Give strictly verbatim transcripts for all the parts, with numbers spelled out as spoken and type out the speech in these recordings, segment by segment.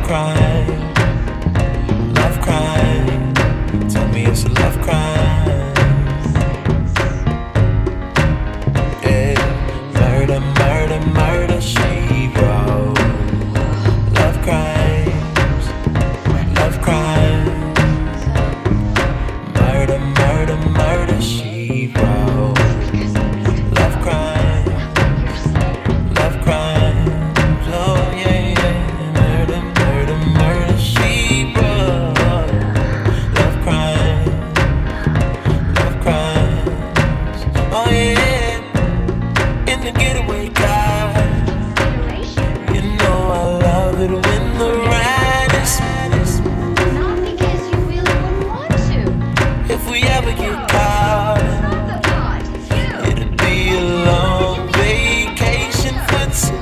crime, love crime. Tell me it's a love crime. Yeah, murder, murder, murder, she wrote. Love crimes, love crimes. Murder, murder, murder, she wrote. Love crimes, love crimes. Oh yeah, yeah. Murder, murder, murder, she wrote. Love crimes, love crimes. Oh yeah, in the getaway car. You know I love it when the ride is smooth. Not because you really wouldn't want to. If we ever get caught, It's not the thought, it's you. it'll be a long vacation for two.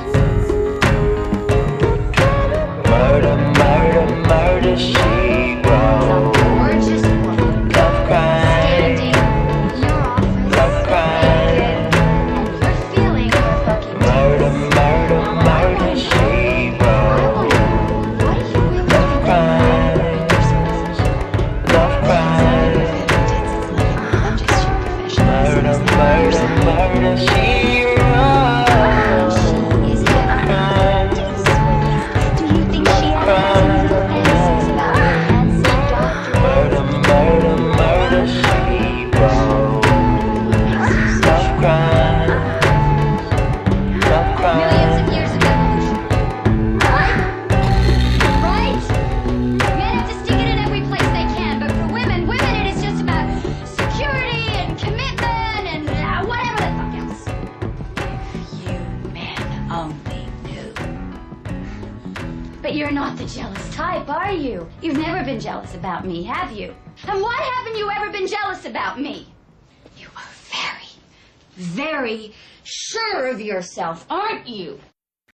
Murder, murder, murder, she wrote. Gorgeous woman. Love crime, Standing in your office. love crime. And you're feeling your fucking Murder, murder, murder, she wrote. Why do you really Love crime, love crime. I'm just your professional. Murder, murder, murder, she wrote. She is Crime, Do you think she has asks about her handsome doctor? murder, murder, murder, she wrote. Love crime, love Millions crime. of years of evolution. Right? Right? Men have to stick it in every place they can, but for women, women it is just about security and commitment and uh, whatever the fuck else. You men only knew. But you're not the jealous type, are you? You've never been jealous about me, have you? And why haven't you ever been jealous about me? You are very, very sure of yourself, aren't you?